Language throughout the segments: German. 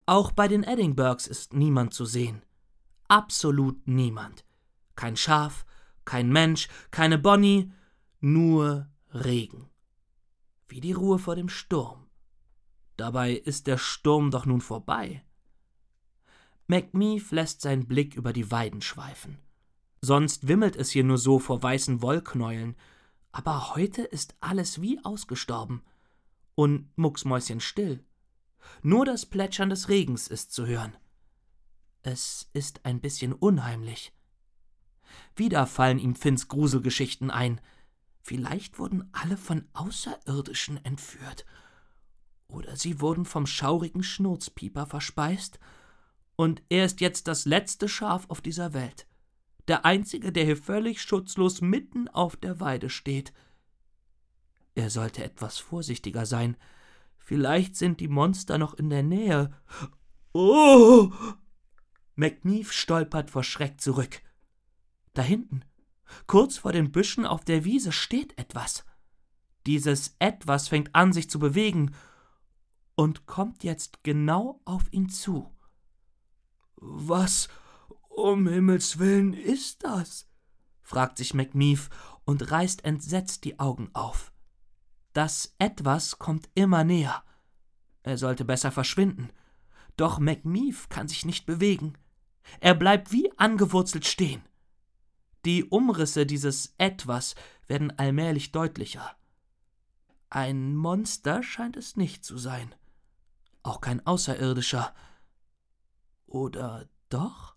Auch bei den Edinburghs ist niemand zu sehen. Absolut niemand. Kein Schaf, kein Mensch, keine Bonnie, nur Regen. Wie die Ruhe vor dem Sturm. Dabei ist der Sturm doch nun vorbei. McMeef lässt seinen Blick über die Weiden schweifen. Sonst wimmelt es hier nur so vor weißen Wollknäueln, aber heute ist alles wie ausgestorben und mucksmäuschenstill. Nur das Plätschern des Regens ist zu hören. Es ist ein bisschen unheimlich. Wieder fallen ihm Finns Gruselgeschichten ein. Vielleicht wurden alle von Außerirdischen entführt. Oder sie wurden vom schaurigen Schnurzpieper verspeist und er ist jetzt das letzte Schaf auf dieser Welt. Der einzige, der hier völlig schutzlos mitten auf der Weide steht. Er sollte etwas vorsichtiger sein. Vielleicht sind die Monster noch in der Nähe. Oh! McMeef stolpert vor Schreck zurück. Da hinten, kurz vor den Büschen auf der Wiese, steht etwas. Dieses Etwas fängt an, sich zu bewegen und kommt jetzt genau auf ihn zu. »Was um Himmels Willen ist das?« fragt sich McMeef und reißt entsetzt die Augen auf. Das Etwas kommt immer näher. Er sollte besser verschwinden. Doch McMeef kann sich nicht bewegen. Er bleibt wie angewurzelt stehen. Die Umrisse dieses Etwas werden allmählich deutlicher. Ein Monster scheint es nicht zu sein. Auch kein Außerirdischer. Oder doch?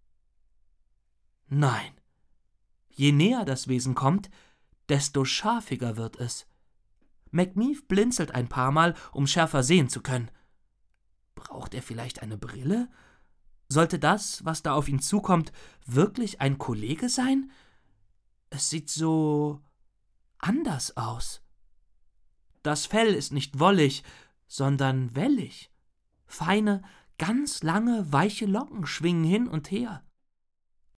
Nein. Je näher das Wesen kommt, desto scharfiger wird es. McMeef blinzelt ein paar Mal, um schärfer sehen zu können. Braucht er vielleicht eine Brille? Sollte das, was da auf ihn zukommt, wirklich ein Kollege sein? Es sieht so anders aus. Das Fell ist nicht wollig, sondern wellig. Feine, ganz lange, weiche Locken schwingen hin und her.